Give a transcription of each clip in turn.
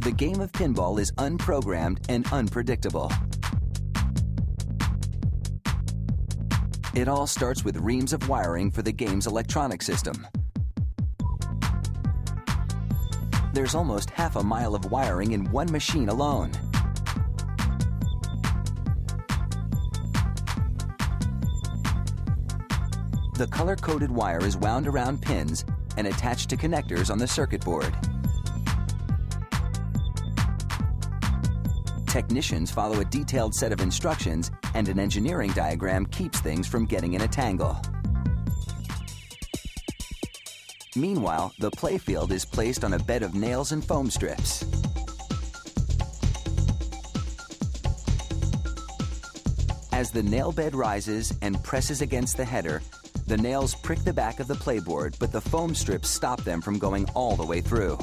The game of pinball is unprogrammed and unpredictable. It all starts with reams of wiring for the game's electronic system. There's almost half a mile of wiring in one machine alone. The color-coded wire is wound around pins and attached to connectors on the circuit board. Technicians follow a detailed set of instructions, and an engineering diagram keeps things from getting in a tangle. Meanwhile, the playfield is placed on a bed of nails and foam strips. As the nail bed rises and presses against the header, the nails prick the back of the playboard, but the foam strips stop them from going all the way through.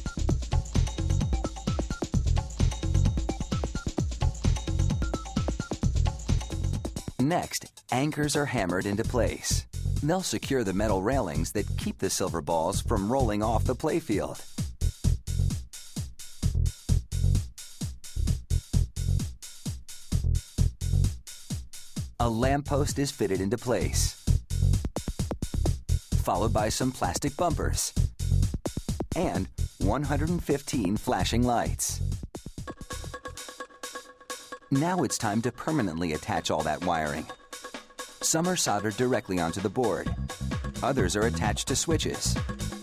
Next, anchors are hammered into place. They'll secure the metal railings that keep the silver balls from rolling off the playfield. A lamppost is fitted into place, followed by some plastic bumpers and 115 flashing lights. Now it's time to permanently attach all that wiring. Some are soldered directly onto the board. Others are attached to switches.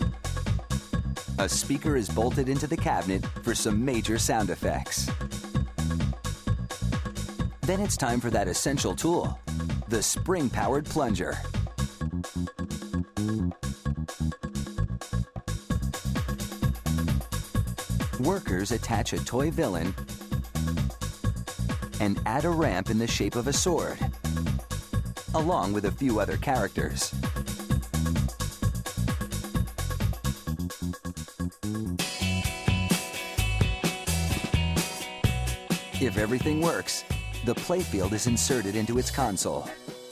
A speaker is bolted into the cabinet for some major sound effects. Then it's time for that essential tool, the spring-powered plunger. Workers attach a toy villain and add a ramp in the shape of a sword, along with a few other characters. If everything works, the playfield is inserted into its console.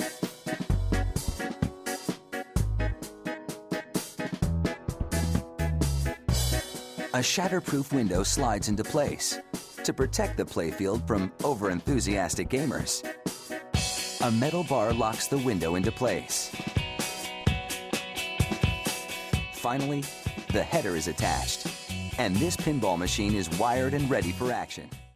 A shatterproof window slides into place to protect the playfield from over-enthusiastic gamers. A metal bar locks the window into place. Finally, the header is attached, and this pinball machine is wired and ready for action.